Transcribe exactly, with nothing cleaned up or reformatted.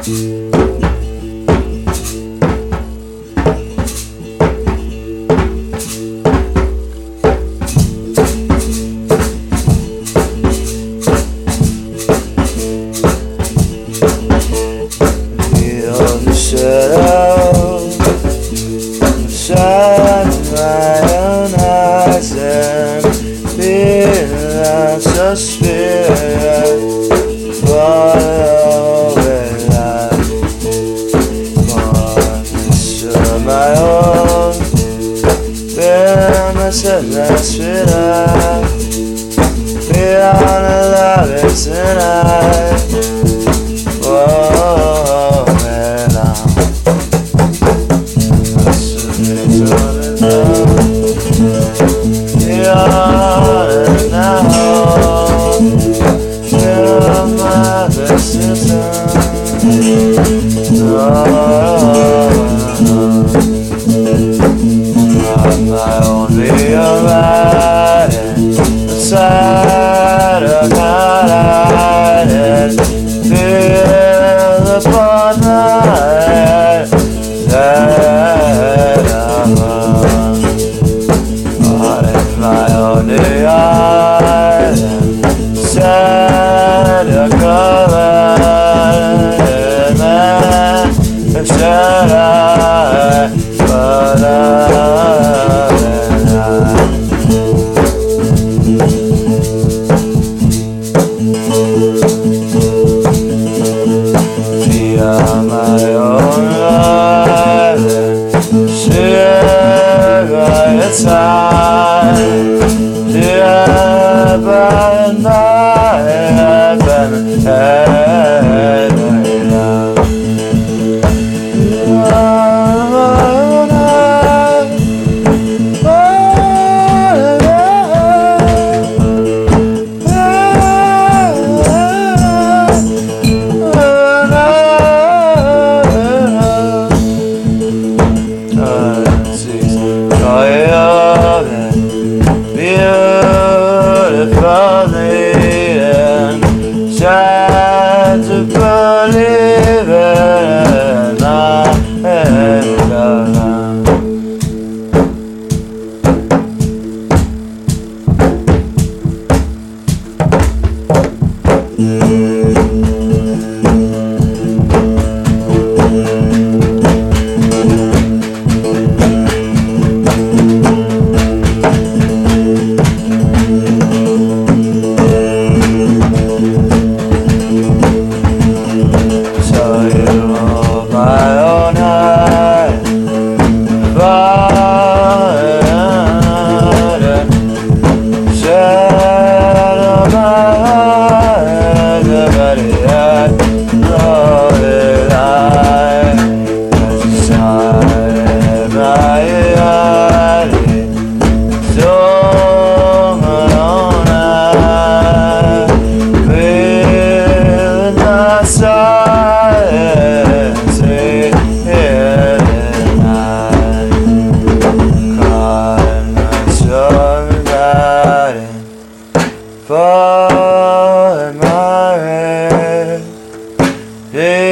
Shut out, shine my own eyes and feel so spirit follow it like one my own feel myself last sweet eye feel on a love is tonight. Whoa. I only arrived inside a collided feel upon my that I'm on. My only island inside a collided man should I but I my own island, share its time, dear by night and head down. Try to believe it, I ain't around. For my head.